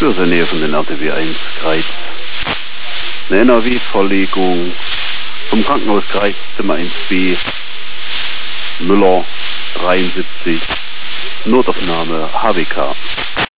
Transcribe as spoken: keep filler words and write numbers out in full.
Für die Nähe von den R T W eins Greiz. Eine N R W-Verlegung vom Krankenhaus Greiz, Zimmer eins b, Müller dreiundsiebzig, Notaufnahme H W K.